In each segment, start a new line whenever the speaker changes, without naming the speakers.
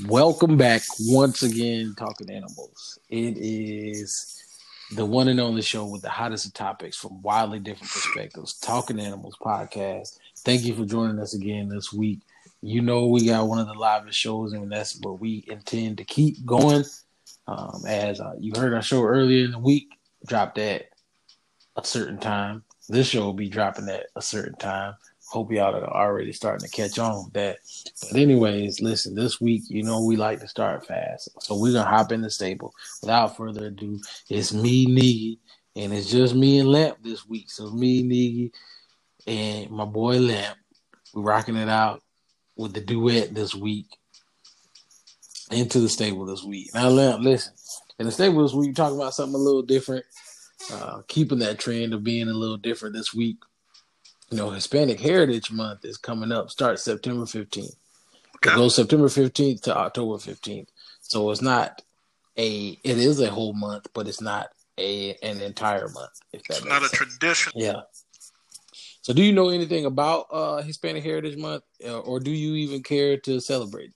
Welcome back once again, Talking Animals. It is the one and only show with the hottest of topics from wildly different perspectives. Talking Animals podcast. Thank you for joining us again this week. You know we got one of the livest shows, and that's what we intend to keep going. As you heard our show earlier in the week, dropped at a certain time. This show will be dropping at a certain time. Hope y'all are already starting to catch on with that. But anyways, listen, this week, you know we like to start fast. So we're going to hop in the stable. Without further ado, it's me, Niggy, and it's just me and Lamp this week. So me, Niggy, and my boy Lamp, we're rocking it out with the duet this week. Into the stable this week. Now, Lamp, listen, in the stable this week, we're talking about something a little different. Keeping that trend of being a little different this week. You know, Hispanic Heritage Month is coming up. Starts September 15th. Okay. It goes September 15th to October 15th. So it's not it is a whole month, but it's not an entire month. If that
it's not sense. A tradition.
Yeah. So do you know anything about Hispanic Heritage Month, or do you even care to celebrate?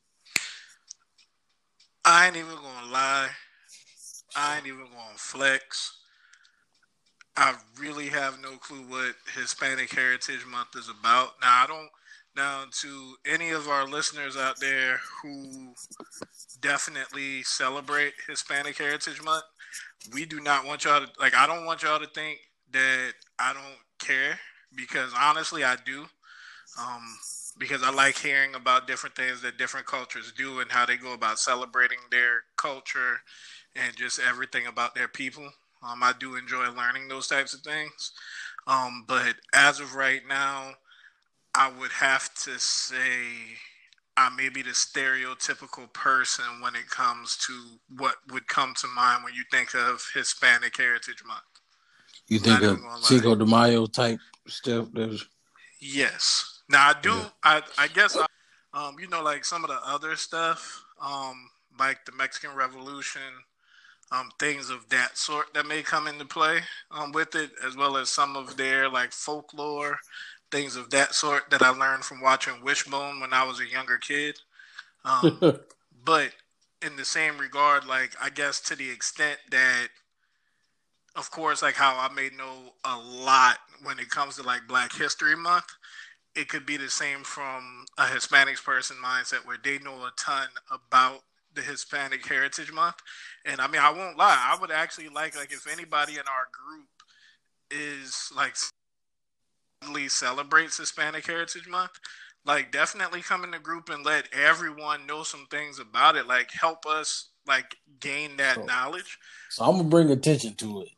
I ain't even going to lie. I ain't even going to flex. I really have no clue what Hispanic Heritage Month is about. Now, to any of our listeners out there who definitely celebrate Hispanic Heritage Month, we do not want y'all to, I don't want y'all to think that I don't care, because honestly I do. Because I like hearing about different things that different cultures do and how they go about celebrating their culture and just everything about their people. I do enjoy learning those types of things. But as of right now, I would have to say I may be the stereotypical person when it comes to what would come to mind when you think of Hispanic Heritage Month.
You think of Cinco de Mayo type stuff?
Yes. Now, I do. Yeah. I guess, like some of the other stuff, like the Mexican Revolution, things of that sort that may come into play with it, as well as some of their folklore, things of that sort that I learned from watching Wishbone when I was a younger kid. But in the same regard, I guess to the extent that, of course, how I may know a lot when it comes to Black History Month, it could be the same from a Hispanic person mindset where they know a ton about the Hispanic Heritage Month. And I mean, I won't lie, I would actually like if anybody in our group is celebrates Hispanic Heritage Month, definitely come in the group and let everyone know some things about it, help us gain that knowledge.
So I'm gonna bring attention to it,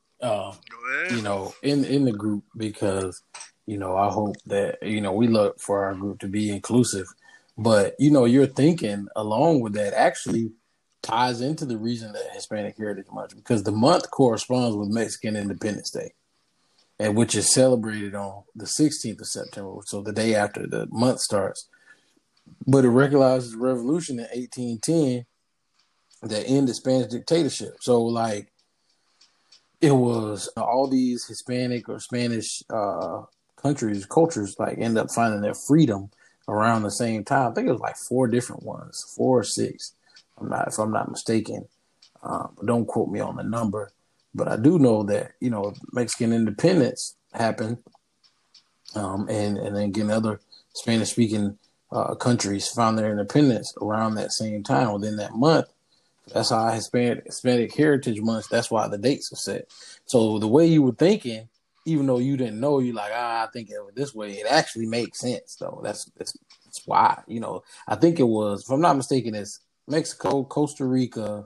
in the group, because I hope that we look for our group to be inclusive. But, you're thinking along with that actually ties into the reason that Hispanic Heritage Month, because the month corresponds with Mexican Independence Day, and which is celebrated on the 16th of September, so the day after the month starts. But it recognizes the revolution in 1810 that ended Spanish dictatorship. So, it was all these Hispanic or Spanish cultures end up finding their freedom around the same time. I think it was 4 different ones, 4 or 6. If I'm not mistaken. But don't quote me on the number. But I do know that, Mexican independence happened. And then again, other Spanish speaking countries found their independence around that same time within that month. That's how Hispanic Heritage Month, that's why the dates are set. So the way you were thinking, even though you didn't know, you're I think of it this way. It actually makes sense, though. That's why. I think it was, if I'm not mistaken, it's Mexico, Costa Rica,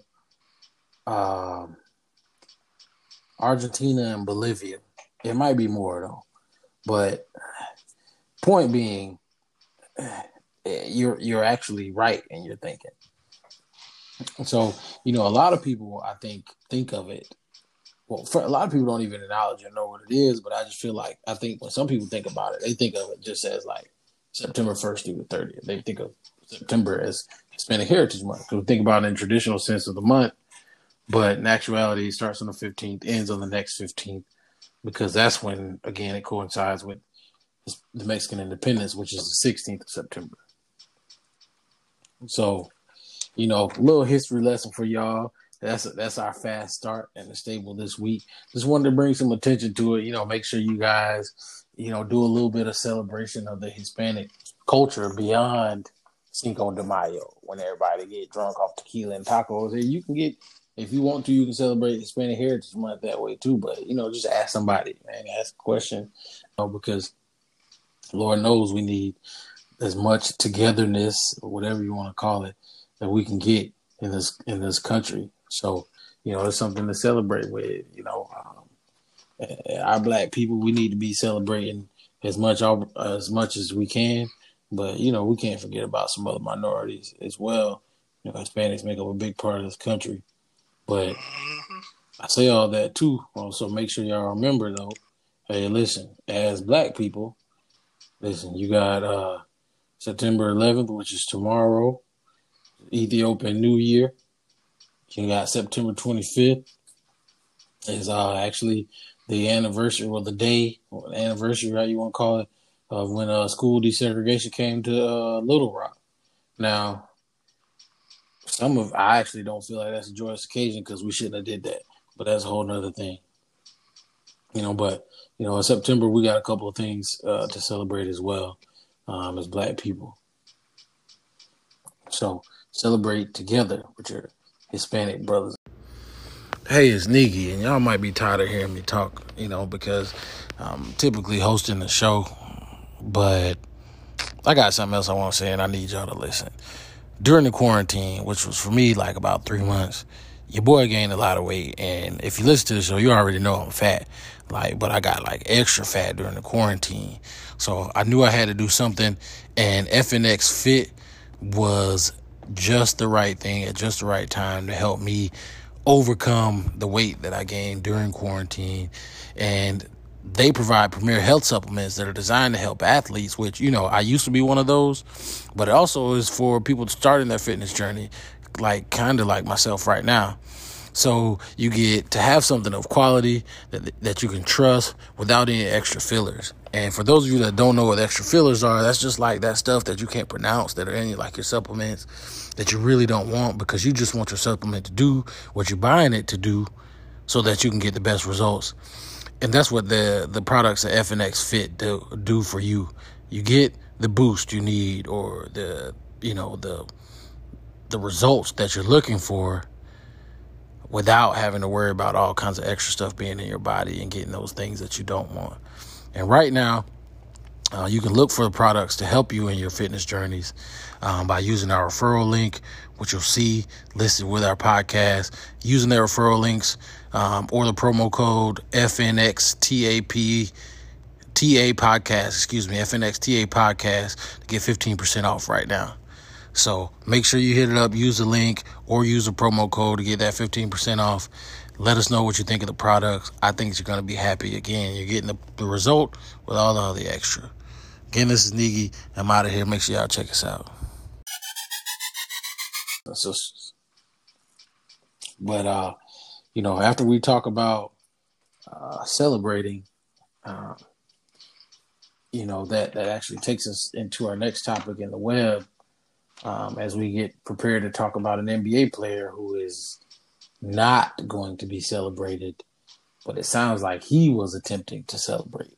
Argentina, and Bolivia. It might be more, though. But point being, you're actually right in your thinking. So, a lot of people, I think of it. Well, a lot of people don't even acknowledge or know what it is, but I just feel I think when some people think about it, they think of it just as September 1st through the 30th. They think of September as Hispanic Heritage Month, because we think about it in traditional sense of the month, but in actuality, it starts on the 15th, ends on the next 15th, because that's when, again, it coincides with the Mexican independence, which is the 16th of September. So, a little history lesson for y'all. That's our fast start in the stable this week. Just wanted to bring some attention to it. Make sure you guys, do a little bit of celebration of the Hispanic culture beyond Cinco de Mayo, when everybody get drunk off tequila and tacos. And you can get, if you want to, you can celebrate Hispanic Heritage Month that way too. But just ask somebody, man, ask a question, because Lord knows we need as much togetherness, or whatever you want to call it, that we can get in this country. So, it's something to celebrate with. Our black people, we need to be celebrating as much as we can. But, we can't forget about some other minorities as well. Hispanics make up a big part of this country. But I say all that too. Also, make sure y'all remember, though, hey, listen, as black people, listen, you got September 11th, which is tomorrow, Ethiopian New Year. You got September 25th is actually the anniversary, or the day, or the anniversary, how you want to call it, of when school desegregation came to Little Rock. Now, I actually don't feel like that's a joyous occasion, because we shouldn't have did that. But that's a whole nother thing. But in September we got a couple of things to celebrate as well, as black people. So celebrate together with your Hispanic brothers. Hey, it's Niggy, and y'all might be tired of hearing me talk, because I'm typically hosting the show, but I got something else I want to say, and I need y'all to listen. During the quarantine, which was for me like about 3 months, your boy gained a lot of weight, and if you listen to the show, you already know I'm fat, but I got extra fat during the quarantine, so I knew I had to do something, and FNX Fit was just the right thing at just the right time to help me overcome the weight that I gained during quarantine. And they provide premier health supplements that are designed to help athletes, which, I used to be one of those, but it also is for people starting their fitness journey, kind of like myself right now. So you get to have something of quality that you can trust without any extra fillers. And for those of you that don't know what extra fillers are, that's just like that stuff that you can't pronounce that are in your supplements that you really don't want, because you just want your supplement to do what you're buying it to do so that you can get the best results. And that's what the products at FNX Fit do for you. You get the boost you need, or the results that you're looking for, without having to worry about all kinds of extra stuff being in your body and getting those things that you don't want. And right now, you can look for the products to help you in your fitness journeys by using our referral link, which you'll see listed with our podcast. Using their referral links or the promo code FNXTA podcast to get 15% off right now. So make sure you hit it up, use the link, or use the promo code to get that 15% off. Let us know what you think of the products. I think you're going to be happy. Again, you're getting the result with all the other extra. Again, this is Niggy. I'm out of here. Make sure y'all check us out. But, after we talk about celebrating, that actually takes us into our next topic in the web. As we get prepared to talk about an NBA player who is not going to be celebrated, but it sounds like he was attempting to celebrate.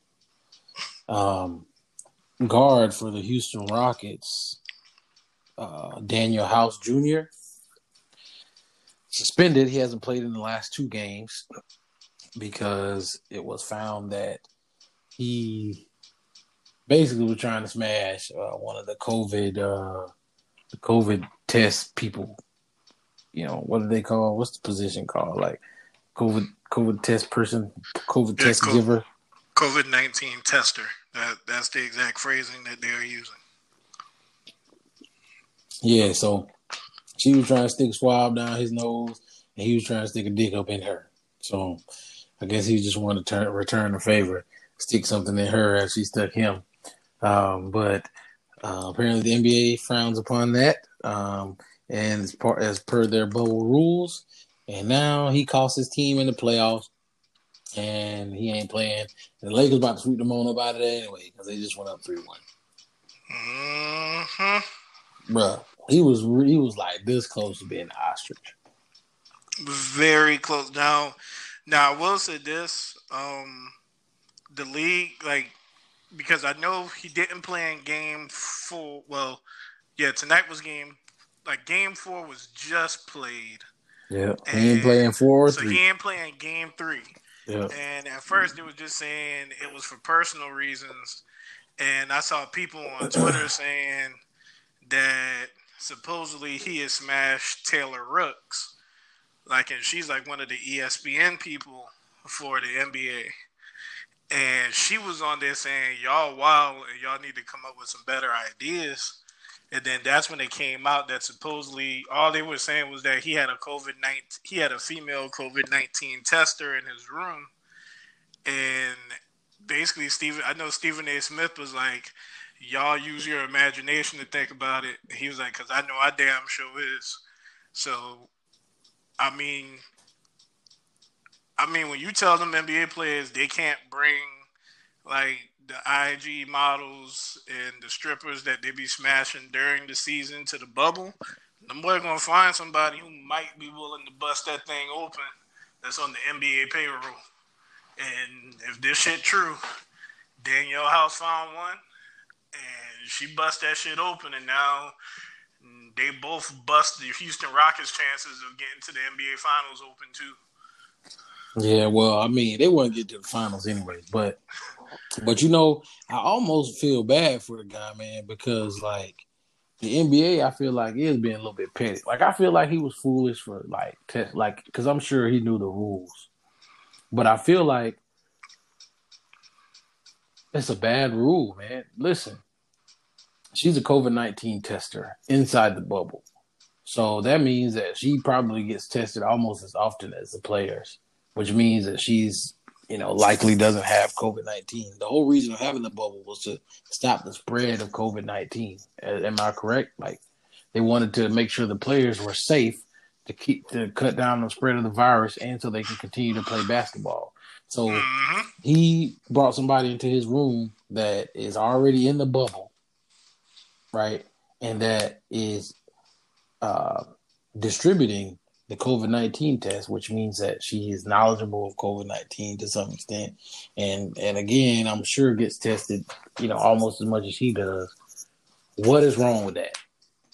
Guard for the Houston Rockets, Daniel House Jr., suspended. He hasn't played in the last 2 games because it was found that he basically was trying to smash one of the COVID test people. What do they call? What's the position called? COVID test person, COVID test giver.
COVID-19 tester. That's the exact phrasing that they're using.
Yeah, so she was trying to stick a swab down his nose, and he was trying to stick a dick up in her. So I guess he just wanted to return the favor, stick something in her as she stuck him. But apparently the NBA frowns upon that, and as per their bubble rules. And now he cost his team in the playoffs, and he ain't playing. And the Lakers about to sweep them on up out of there anyway, because they just went up 3-1.
Mm-hmm.
Bruh, He was like this close to being an ostrich.
Very close. Now I will say this: the league, like, because I know he didn't play in game 4. Well, yeah, tonight was game 4 was just played.
Yeah, he ain't
And
playing 4 or
so
3.
he ain't playing game 3.
Yeah,
And at first it was just saying it was for personal reasons. And I saw people on Twitter saying that supposedly he has smashed Taylor Rooks. And she's like one of the ESPN people for the NBA. And she was on there saying, y'all wild and y'all need to come up with some better ideas. And then that's when it came out that supposedly all they were saying was that he had a female COVID-19 tester in his room. And basically I know Stephen A. Smith was like, y'all use your imagination to think about it. And he was like, because I know I damn sure is. So, I mean, when you tell them NBA players they can't bring the IG models and the strippers that they be smashing during the season to the bubble, them boy gonna find somebody who might be willing to bust that thing open that's on the NBA payroll. And if this shit true, Danielle House found one, and she bust that shit open, and now they both bust the Houston Rockets' chances of getting to the NBA Finals open too.
Yeah, well, I mean, they wouldn't get to the finals anyway, but I almost feel bad for the guy, man, because the NBA, I feel like is being a little bit petty. I feel like he was foolish for because I'm sure he knew the rules, but I feel like it's a bad rule, man. Listen, she's a COVID-19 tester inside the bubble, so that means that she probably gets tested almost as often as the players, which means that she's likely doesn't have COVID-19. The whole reason of having the bubble was to stop the spread of COVID-19. Am I correct? They wanted to make sure the players were safe to cut down the spread of the virus and so they can continue to play basketball. So he brought somebody into his room that is already in the bubble, right? And that is distributing the COVID-19 test, which means that she is knowledgeable of COVID-19 to some extent. And again, I'm sure gets tested, almost as much as he does. What is wrong with that?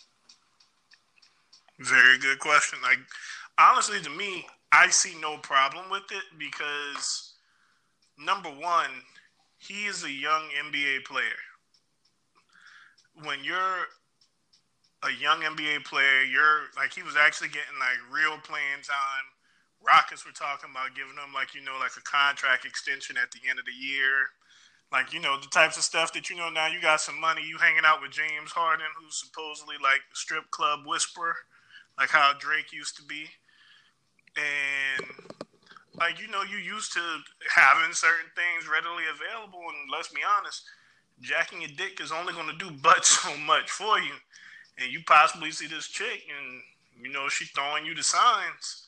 Very good question. Honestly, to me, I see no problem with it because, number one, he is a young NBA player. When you're a young NBA player, he was actually getting real playing time. Rockets were talking about giving him a contract extension at the end of the year. The types of stuff that now you got some money, you hanging out with James Harden, who's supposedly the strip club whisperer, how Drake used to be. And you used to having certain things readily available, and let's be honest, jacking your dick is only going to do but so much for you. And you possibly see this chick and, she throwing you the signs.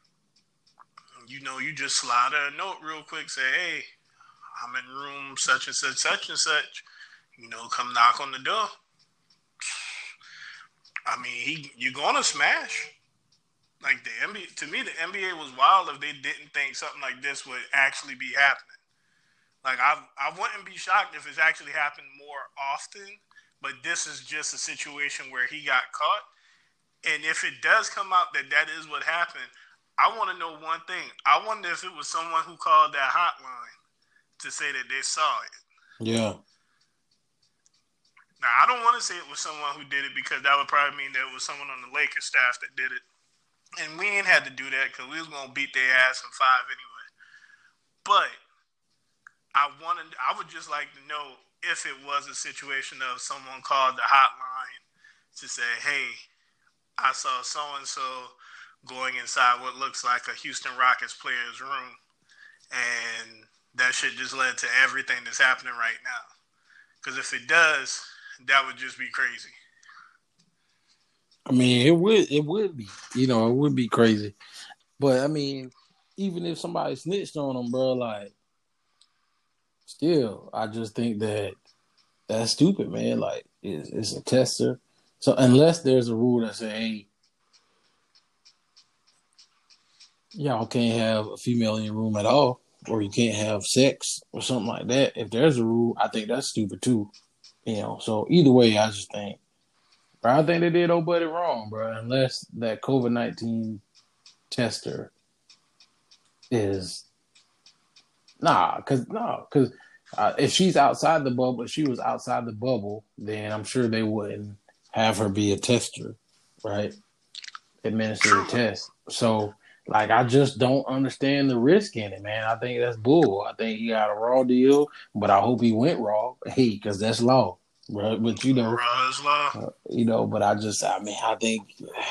You just slide her a note real quick, say, hey, I'm in room such and such, such and such. Come knock on the door. I mean, you're going to smash. The NBA, to me, the NBA was wild if they didn't think something like this would actually be happening. I wouldn't be shocked if it's actually happened more often. But this is just a situation where he got caught. And if it does come out that is what happened, I want to know one thing. I wonder if it was someone who called that hotline to say that they saw it.
Yeah.
Now, I don't want to say it was someone who did it because that would probably mean that it was someone on the Lakers staff that did it. And we ain't had to do that because we was going to beat their ass in 5 anyway. But I would just like to know if it was a situation of someone called the hotline to say, hey, I saw so-and-so going inside what looks like a Houston Rockets player's room. And that shit just led to everything that's happening right now. Because if it does, that would just be crazy.
I mean, it would be. It would be crazy. But, I mean, even if somebody snitched on them, bro, still, I just think that's stupid, man. It's a tester. So unless there's a rule that say, hey, y'all can't have a female in your room at all, or you can't have sex or something like that. If there's a rule, I think that's stupid too. So either way, I just think, bro, I think they did old buddy wrong, bro. Unless that COVID-19 tester is because if she's outside the bubble, if she was outside the bubble, then I'm sure they wouldn't have her be a tester, right? Administer a test. So, like, I just don't understand the risk in it, man. I think that's bull. I think he got a raw deal, but I hope he went raw. Hey, because that's law, right? But
raw is law.
But I think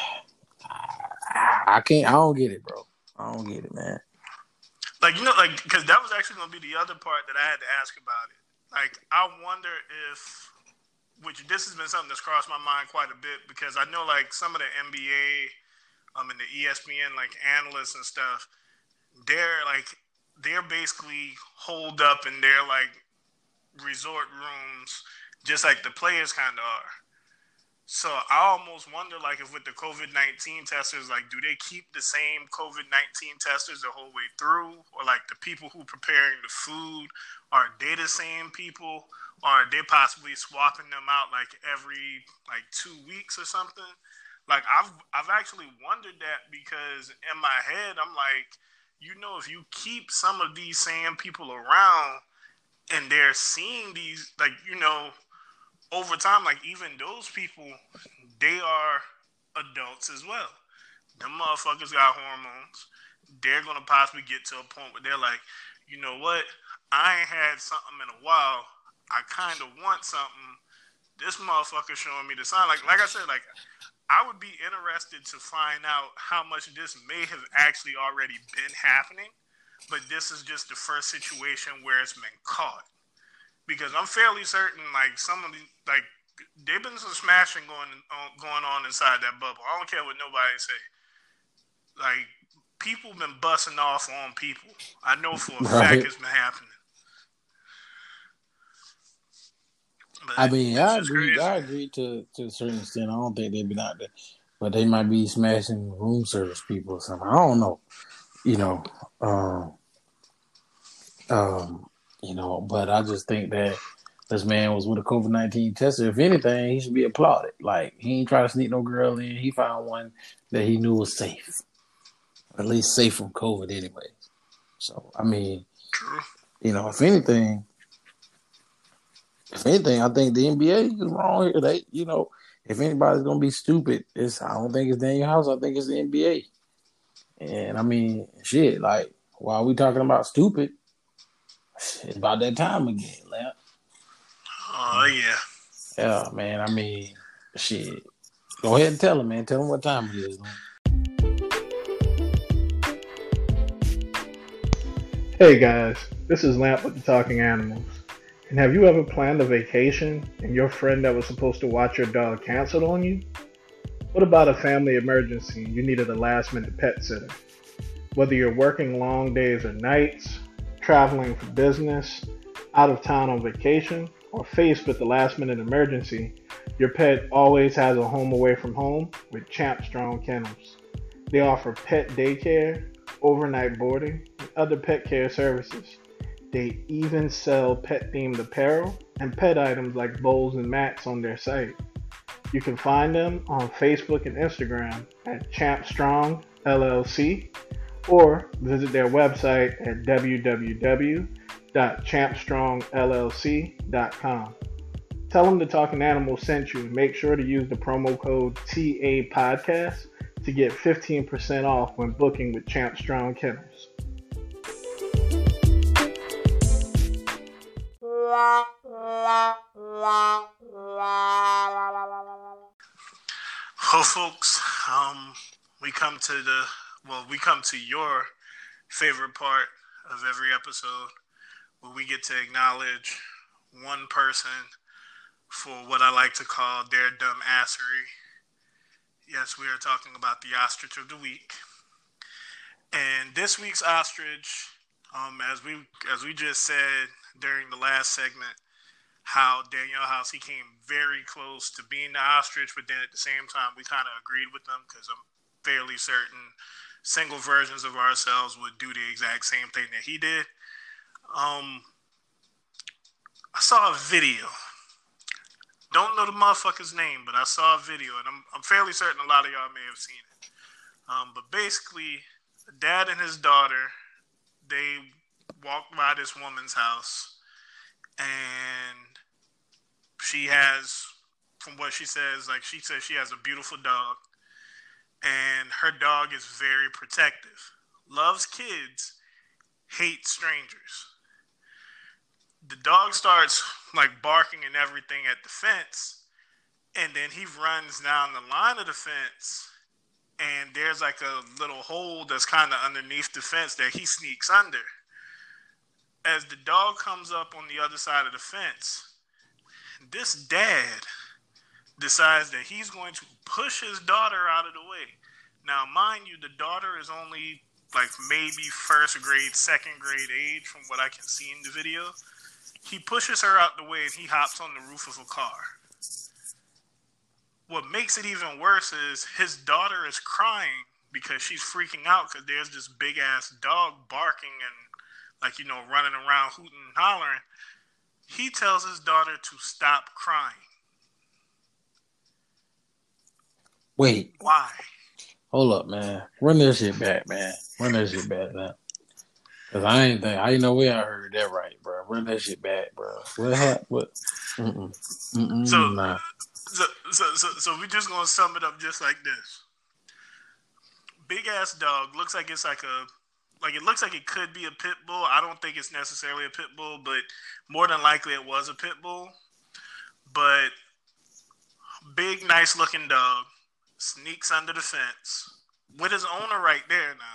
I can't. I don't get it, bro. I don't get it, man.
Because that was actually going to be the other part that I had to ask about it. Like, I wonder if, which this has been something that's crossed my mind quite a bit, because I know, like, some of the NBA, and the ESPN, like, analysts and stuff, they're basically holed up in their, like, resort rooms, just like the players kind of are. So I almost wonder, like, if with the COVID-19 testers, like, do they keep the same COVID-19 testers the whole way through? Or, like, the people who preparing the food, are they the same people? Or are they possibly swapping them out, like, every, 2 weeks or something? Like, I've actually wondered that, because in my head, I'm like, if you keep some of these same people around and they're seeing these, over time, like, even those people, they are adults as well. Them motherfuckers got hormones. They're going to possibly get to a point where they're like, you know what? I ain't had something in a while. I kind of want something. This motherfucker showing me the sign. Like I said, like, I would be interested to find out how much this may have actually already been happening, but this is just the first situation where it's been caught. Because I'm fairly certain, like, some of the, like, they've been some smashing going on inside that bubble. I don't care what nobody say. Like, people been busting off on people. I know for a fact it's been happening.
But I mean, I agree to a certain extent. I don't think they've been out there, but they might be smashing room service people or something. I don't know. But I just think that this man was with a COVID-19 tester. If anything, he should be applauded. Like, he ain't try to sneak no girl in. He found one that he knew was safe, at least safe from COVID anyway. So, I mean, if anything, I think the NBA is wrong here. They, if anybody's gonna be stupid, I don't think it's Daniel House. I think it's the NBA. And I mean, shit. Like, while we talking about stupid, it's about that time again, Lamp.
Oh yeah.
Yeah, man. I mean, shit. Go ahead and tell him, man. Tell him what time it is, man.
Hey guys, this is Lamp with the Talking Animals. And have you ever planned a vacation and your friend that was supposed to watch your dog canceled on you? What about a family emergency and you needed a last minute pet sitter? Whether you're working long days or nights, traveling for business, out of town on vacation, or faced with a last minute emergency, your pet always has a home away from home with Champ Strong Kennels. They offer pet daycare, overnight boarding, and other pet care services. They even sell pet-themed apparel and pet items like bowls and mats on their site. You can find them on Facebook and Instagram at Champ Strong LLC, or visit their website at www.champstrongllc.com. Tell them the Talking Animals sent you and make sure to use the promo code TAPodcast to get 15% off when booking with Champ Strong Kennels.
Well, folks, we come to your favorite part of every episode, where we get to acknowledge one person for what I like to call their dumb assery. Yes, we are talking about the ostrich of the week. And this week's ostrich, as we just said during the last segment, how Danielle House, he came very close to being the ostrich, but then at the same time, we kind of agreed with them because I'm fairly certain single versions of ourselves would do the exact same thing that he did. I saw a video. Don't know the motherfucker's name, but I saw a video, and I'm fairly certain a lot of y'all may have seen it. But basically, a dad and his daughter, they walked by this woman's house, and she has, from what she says, like she says she has a beautiful dog, and her dog is very protective, loves kids, hates strangers. The dog starts like barking and everything at the fence, and then he runs down the line of the fence, and there's like a little hole that's kind of underneath the fence that he sneaks under. As the dog comes up on the other side of the fence, this dad decides that he's going to push his daughter out of the way. Now, mind you, the daughter is only like maybe first grade, second grade age from what I can see in the video. He pushes her out the way and he hops on the roof of a car. What makes it even worse is his daughter is crying because she's freaking out because there's this big ass dog barking and like, you know, running around hooting and hollering. He tells his daughter to stop crying.
Wait.
Why?
Hold up, man. Run that shit back, man. Run that shit back, man. Cause I ain't no way I heard that right, bro. Run that shit back, bro. What happened? What? Nah.
So we just gonna sum it up just like this. Big ass dog looks like it's like it looks like it could be a pit bull. I don't think it's necessarily a pit bull, but more than likely it was a pit bull. But big, nice looking dog sneaks under the fence with his owner right there now.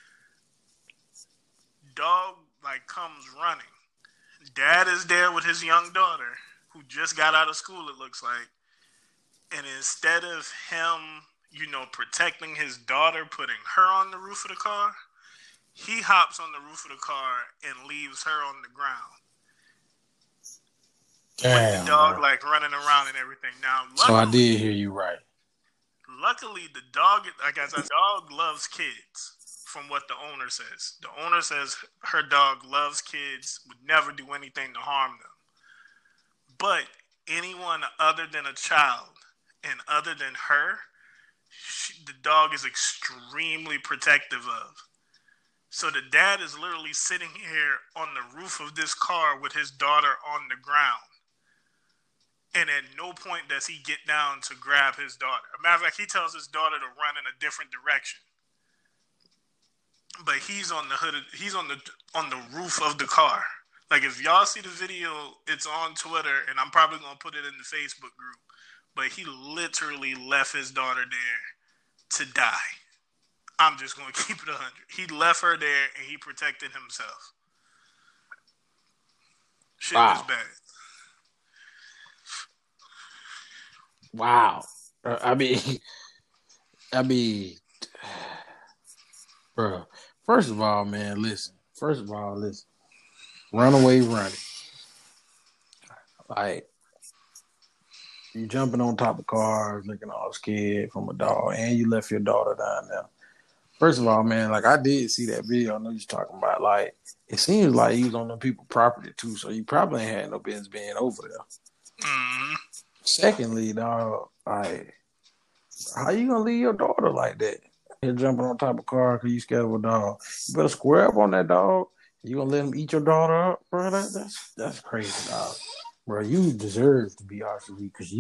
Dog like comes running. Dad is there with his young daughter who just got out of school, it looks like. And instead of him, you know, protecting his daughter, putting her on the roof of the car, he hops on the roof of the car and leaves her on the ground.
Damn,
with the dog
bro.
like running around and everything. Now, luckily,
so I did hear you right.
Luckily, the dog, like I said, the dog loves kids. From what the owner says, the owner says her dog loves kids, would never do anything to harm them. But anyone other than a child and other than her, the dog is extremely protective of. So the dad is literally sitting here on the roof of this car with his daughter on the ground. And at no point does he get down to grab his daughter. As a matter of fact, he tells his daughter to run in a different direction. But he's on the hood. He's on the roof of the car. Like if y'all see the video, it's on Twitter, and I'm probably gonna put it in the Facebook group. But he literally left his daughter there to die. I'm just gonna keep it 100. He left her there, and he protected himself. Shit was bad.
Wow. I mean, bro. First of all, listen. Runaway running. Like, you jumping on top of cars, looking all scared from a dog, and you left your daughter down there. First of all, man, like I did see that video. I know you're talking about. Like, it seems like he was on them people's property too, so you probably ain't had no business being over there.
Mm-hmm.
Secondly, dog, like, how you gonna leave your daughter like that? You're jumping on top of a car because you scared of a dog. You better square up on that dog. You gonna let him eat your daughter up, bro? That's crazy, dog. Bro, you deserve to be RCB because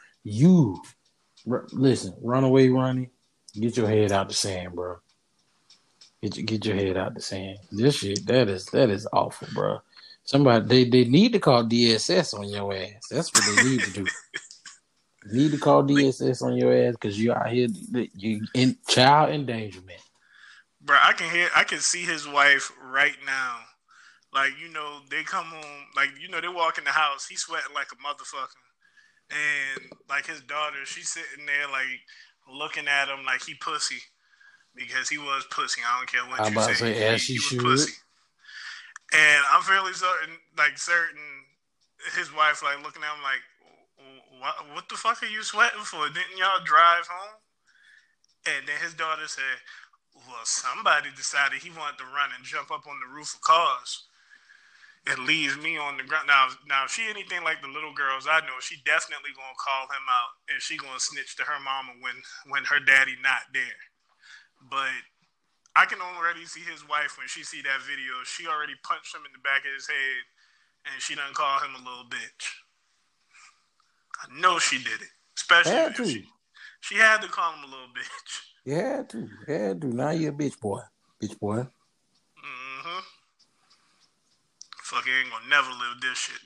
listen, runaway running, get your head out the sand, bro. Get your head out the sand. This shit, that is awful, bro. Somebody they need to call DSS on your ass. That's what they need to do. You need to call DSS on your ass because you out here you in child endangerment.
Bro, I can see his wife right now. Like, you know, they come home, like, you know, they walk in the house, he's sweating like a motherfucker. And, like, his daughter, she's sitting there, like, looking at him like he pussy. Because he was pussy. I don't care what you say.
As she
he was
should.
pussy. And I'm fairly certain his wife like looking at him like, what the fuck are you sweating for? Didn't y'all drive home? And then his daughter said, well, somebody decided he wanted to run and jump up on the roof of cars. It leaves me on the ground. Now, if she anything like the little girls I know, she definitely gonna call him out and she gonna snitch to her mama when her daddy not there. But I can already see his wife when she see that video. She already punched him in the back of his head, and she done call him a little bitch. I know she did it, especially if she had to call him a little bitch.
Had to. Now you're a bitch boy.
Mm-hmm. Fuck, you ain't gonna never live this shit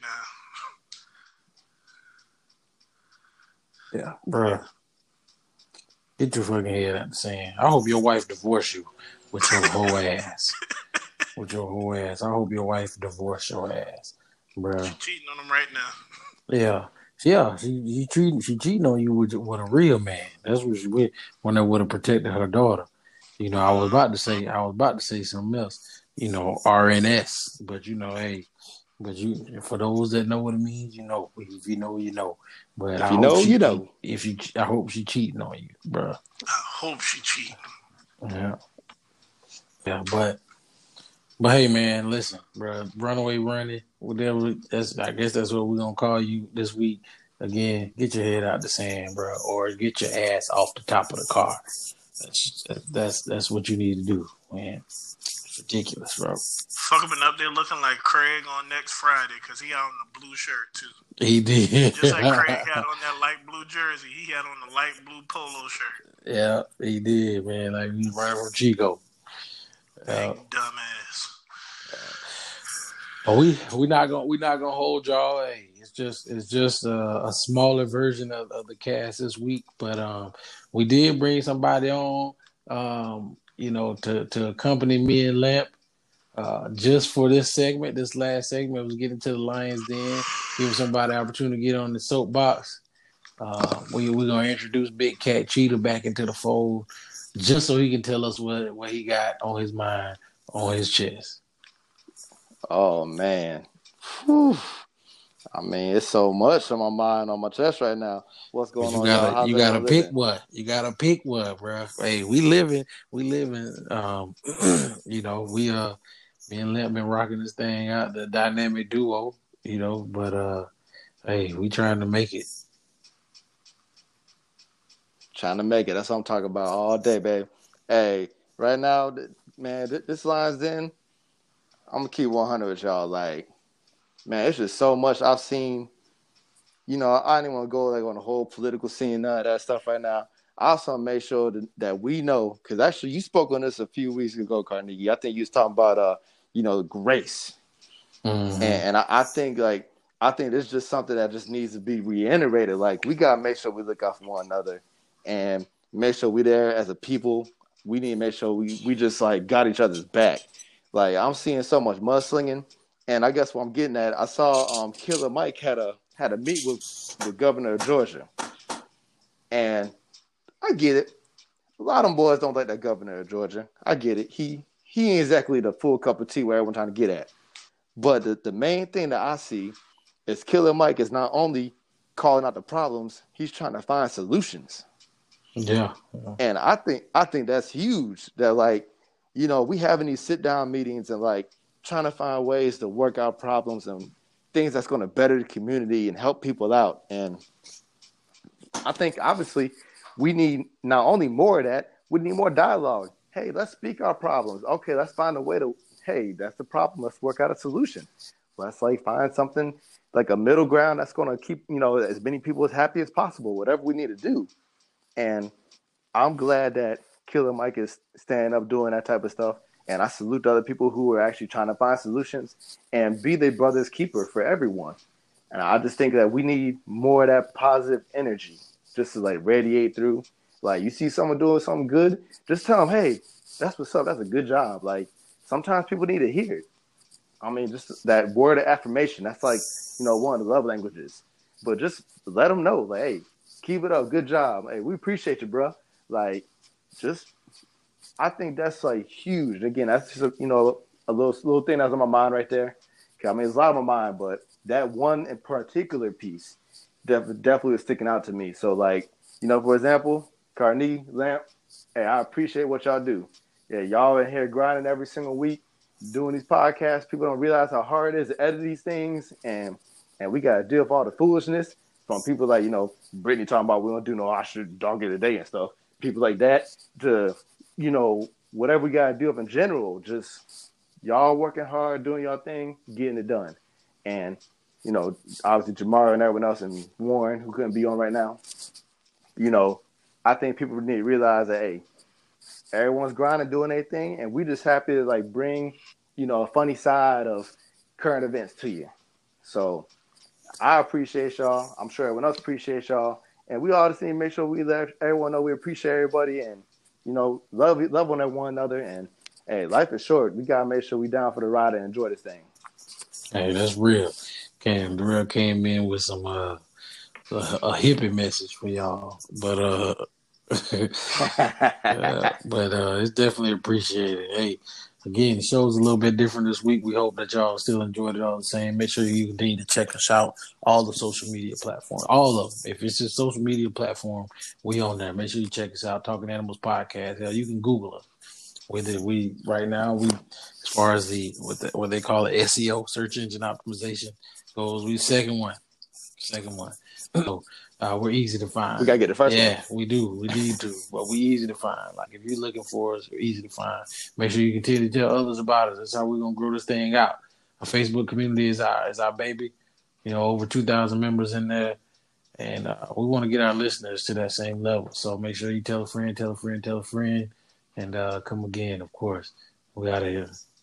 now. Yeah, bruh. Get your fucking head out the sand. I hope your wife divorce you with your whole ass. With your whole ass. I hope your wife divorce your ass, bruh.
She cheating on him right now.
Yeah. She cheating on you with a real man. That's what she would when they would have protected her daughter. You know, I was about to say something else. You know, RNS, but you know, hey, but you for those that know what it means, you know. If you know, you know. But
if you know, you know.
I hope she cheating on you, bro.
I hope she cheating.
Yeah, but hey, man, listen, bro. Runaway running, whatever. I guess that's what we're gonna call you this week. Again, get your head out the sand, bro, or get your ass off the top of the car. That's what you need to do, man. It's ridiculous, bro.
Fuck been up there looking like Craig on next Friday because he out in the blue shirt too.
He did.
Just like Craig had on that light blue jersey, he had on the light blue polo shirt.
Yeah, he did, man. Like he was running from Chico.
Big dumbass.
But we not gonna hold y'all. Hey, it's just a smaller version of the cast this week. But we did bring somebody on, you know, to accompany me and Lamp. Just for this last segment was getting to the Lions Den, give somebody an opportunity to get on the soapbox. We're gonna introduce Big Cat Cheetah back into the fold, just so he can tell us what he got on his mind, on his chest.
Oh man, whew. I mean, it's so much on my mind, on my chest right now. What's going on?
You gotta pick one. You gotta pick one, bro. Hey, we living. You know, me and Lamp been rocking this thing out, the dynamic duo, you know, but hey, we trying to make it.
Trying to make it. That's what I'm talking about all day, babe. Hey, right now, man, this Lions Den, I'm going to keep 100 with y'all. Like, man, it's just so much I've seen. You know, I don't even want to go like on the whole political scene, none of that stuff right now. I also make sure that we know, because actually you spoke on this a few weeks ago, Carnegie. I think you was talking about, you know, grace. Mm-hmm. And I think this is just something that just needs to be reiterated. Like, we got to make sure we look out for one another and make sure we're there as a people. We need to make sure we just, like, got each other's back. Like, I'm seeing so much mudslinging. And I guess what I'm getting at, I saw Killer Mike had a meet with the governor of Georgia. And I get it. A lot of them boys don't like that governor of Georgia. I get it. He ain't exactly the full cup of tea where everyone's trying to get at. But the main thing that I see is Killer Mike is not only calling out the problems, he's trying to find solutions.
Yeah.
And I think that's huge. That, like, you know, we having these sit down meetings and, like, trying to find ways to work out problems and things that's going to better the community and help people out. And I think obviously we need not only more of that, we need more dialogue. Hey, let's speak our problems. Okay, let's find a way to, hey, that's the problem. Let's work out a solution. Let's, like, find something like a middle ground that's going to keep, you know, as many people as happy as possible, whatever we need to do. And I'm glad that Killer Mike is standing up doing that type of stuff. And I salute the other people who are actually trying to find solutions and be their brother's keeper for everyone. And I just think that we need more of that positive energy just to, like, radiate through. Like, you see someone doing something good, just tell them, hey, that's what's up. That's a good job. Like, sometimes people need to hear it. I mean, just that word of affirmation. That's, like, you know, one of the love languages. But just let them know, like, hey, keep it up. Good job. Hey, we appreciate you, bro. Like, just, I think that's, like, huge. Again, that's just, you know, a little thing that's on my mind right there. I mean, it's a lot on my mind, but that one in particular piece definitely is sticking out to me. So, like, you know, for example, Carney, Lamp, hey, I appreciate what y'all do. Yeah, y'all in here grinding every single week, doing these podcasts. People don't realize how hard it is to edit these things, and we got to deal with all the foolishness from people like, you know, Brittany talking about we don't do no Osher dog of the day and stuff. People like that to, you know, whatever we got to deal with in general, just y'all working hard, doing y'all thing, getting it done. And, you know, obviously Jamar and everyone else and Warren, who couldn't be on right now, you know, I think people need to realize that, hey, everyone's grinding, doing their thing, and we just happy to, like, bring, you know, a funny side of current events to you. So I appreciate y'all. I'm sure everyone else appreciates y'all. And we all just need to make sure we let everyone know we appreciate everybody and, you know, love on one another. And, hey, life is short. We got to make sure we down for the ride and enjoy this thing.
Hey, that's real. Darrell came in with some a hippie message for y'all, but it's definitely appreciated. Hey, again, the show's a little bit different this week. We hope that y'all still enjoyed it all the same. Make sure you continue to check us out, all the social media platforms, all of them. If it's a social media platform, we on there. Make sure you check us out, Talking Animals Podcast. Hell, you can Google us. We right now, as far as what they call it, SEO, search engine optimization goes, we second one. So we're easy to find.
We gotta get the first one.
Yeah, we do. We need to, but we easy to find. Like if you're looking for us, we're easy to find. Make sure you continue to tell others about us. That's how we're gonna grow this thing out. Our Facebook community is our baby. You know, over 2,000 members in there, and we want to get our listeners to that same level. So make sure you tell a friend, and come again. Of course, we out of here.